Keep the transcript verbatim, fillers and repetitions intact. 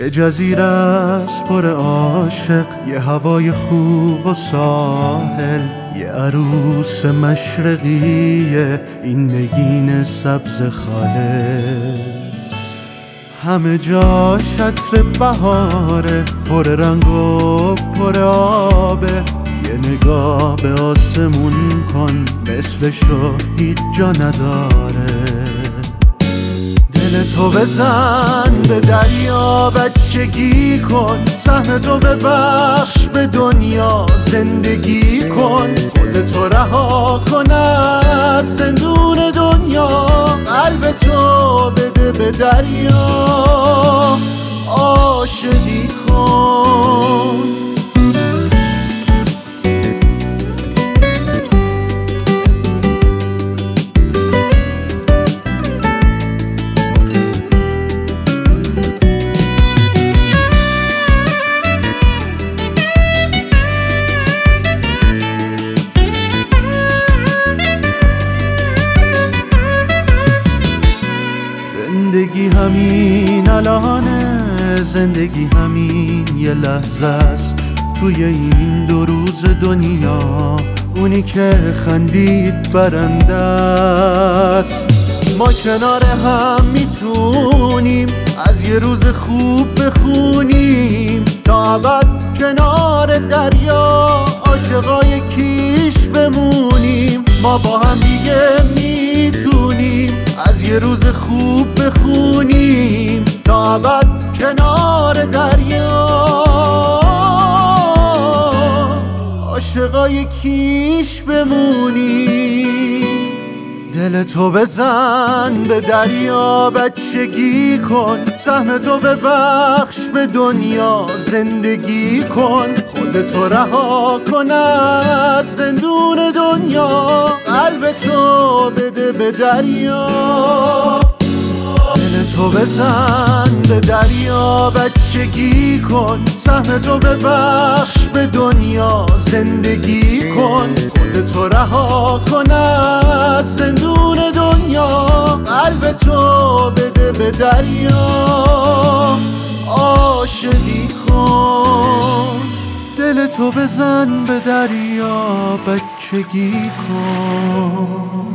یه جزیره است پر عاشق، یه هوای خوب و ساحل، یه عروس مشرقیه، این نگین سبز خالص. همه جاش عطر بهاره، پر رنگ و پر آبه. یه نگاه به آسمون کن، مثلشو هیچ جا نداره. دل تو بزن به دریا، بچگی کن، سهم تو ببخش به دنیا، زندگی کن. خودتو رها کن از زندون دنیا، قلب تو بده به دریا، عاشقی کن. زندگی همین الانه، زندگی همین یه لحظه است توی این دو روز دنیا. اونی که خندید برنده است. ما کنار هم میتونیم از یه روز خوب بخونیم، تا ابد کنار دریا عاشقای کیش بمونیم. ما با هم دیگه میتونیم از یه روز خوب بخونیم، تا ابد کنار دریا عاشقای کیش بمونیم. دل تو بزن به دریا، بچگی کن، سهم تو ببخش به دنیا، زندگی کن. خودتو رها کن از زندون دنیا، قلب تو بده به دریا. دل تو بزن به دریا، بچگی کن، سهم تو ببخش به دنیا، زندگی کن. خودتو رها کن از زندون دنیا، قلب تو بده به دریا، عاشقی کن. دل تو بزن به دریا، بچگی کن.